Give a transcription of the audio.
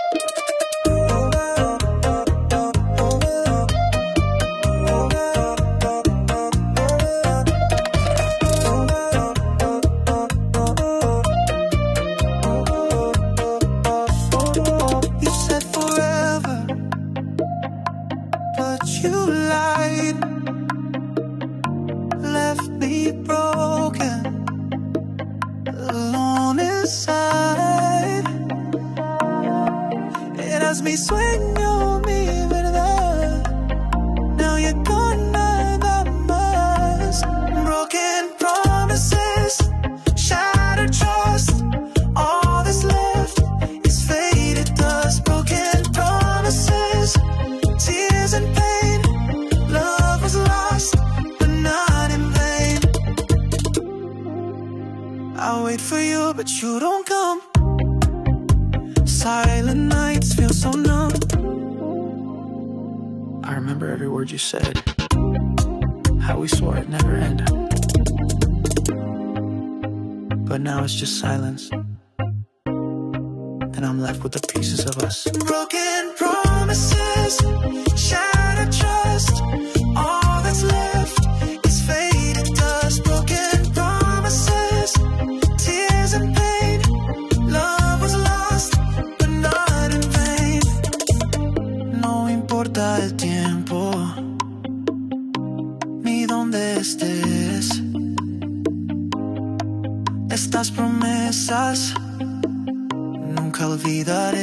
You said how we swore it'd never end, but now it's just silence, and I'm left with the pieces of us. Broken promises, shattered trust, all that's left is faded dust. Broken promises, tears and pain, love was lost but not in vain. No importa el tiempo ni donde estés, estas promesas nunca olvidaré.